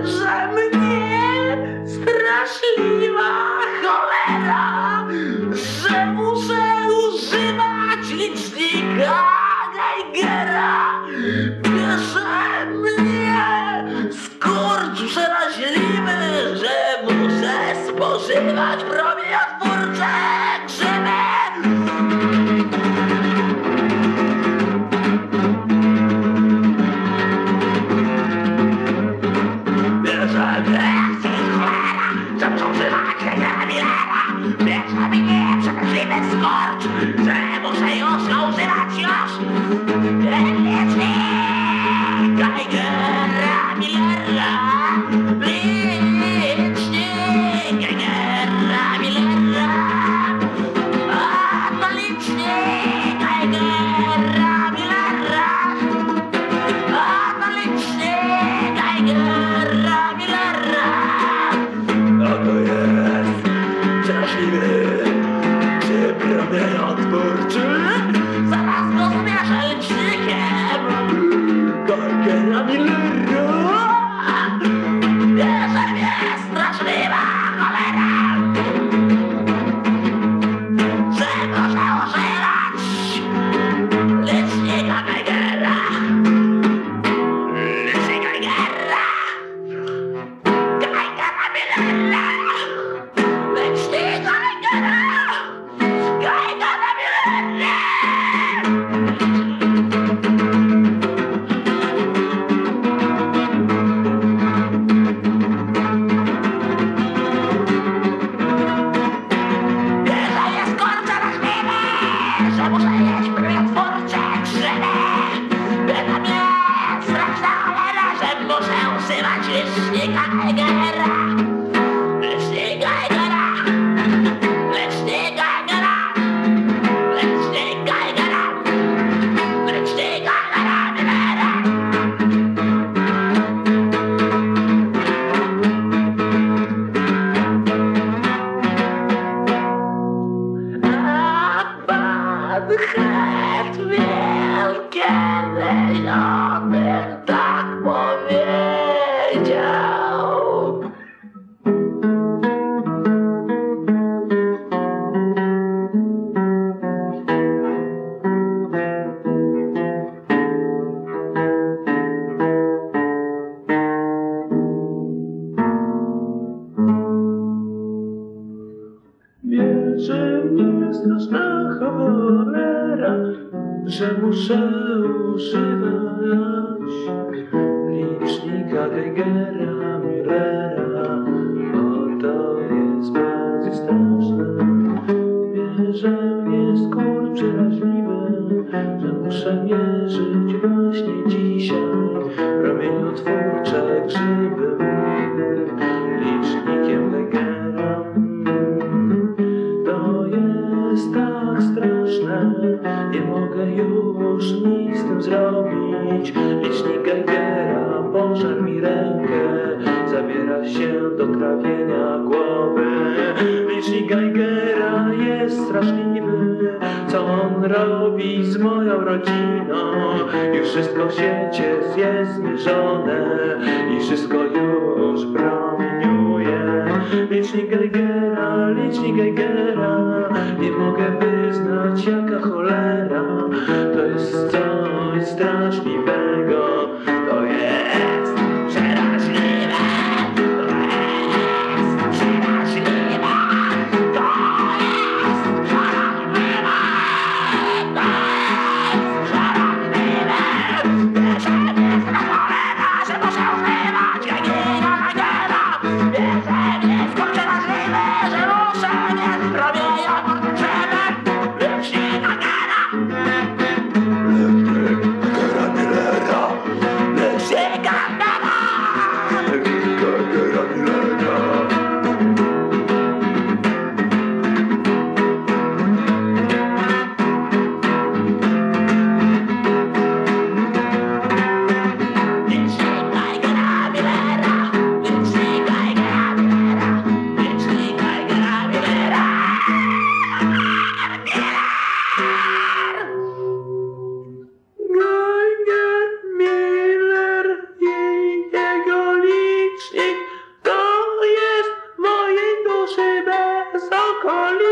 bierze mnie straszliwa cholera, że muszę używać licznika Geigera. Bierze mnie skurcz przeraźliwy, że muszę spożywać promieniotwórcze grzyby. Bierze mnie cholera, że muszę używać Geigera. Bierze mnie przeraźliwy skurcz, że muszę już go używać już. Licznik Geigera Millera. Licznik Geigera Millera. A to licznik Geigera Millera. A to licznik Geigera Millera. A to jest straszliwy promieniotwórczy. Zaraz go zmierzę licznikiem Geigera Millera. Bierze mnie straszliwa cholera, że muszę używać licznika Geigera. Licznik Geigera. Geigera Millera. Licznik Geigera. Geigera Millera. Że muszę jeść promieniotwórcze grzyby. Bierze mnie straszna cholera, że muszę używać licznika Geigera. Licznik Geigera. Licznik Geigera. Licznik Geigera. Licznik Geigera Millera. Het wielkie lejony tak powiedział. Bierze mnie straszna cholera, że muszę używać licznika Geigera Millera. O, to jest bardzo straszne. Bierze mnie skurcz przeraźliwy, że muszę mierzyć właśnie dzisiaj promieniotwórcze grzyby licznikiem Geigera. To jest tak straszne, nie mogę już nic z tym zrobić. Licznik Geigera pożarł mi rękę, zabiera się do trawienia głowy. Licznik Geigera jest straszliwy, co on robi z moją rodziną. Już wszystko w świecie jest zmierzone i wszystko już promieniuje. Licznik Geigera, licznik Geigera, nie mogę wyznać jaka cholera. To jest coś straszliwego, to jest przeraźliwe. To jest przeraźliwe. To jest przeraźliwe. To jest przeraźliwe. Bierze mnie straszna cholera, że muszę używać Geigera. Bierze mnie skurcz przeraźliwy, że muszę mieć promieniotwórcze grzyby. Licznik Geigera. Licznik Geigera Millera. okolicy.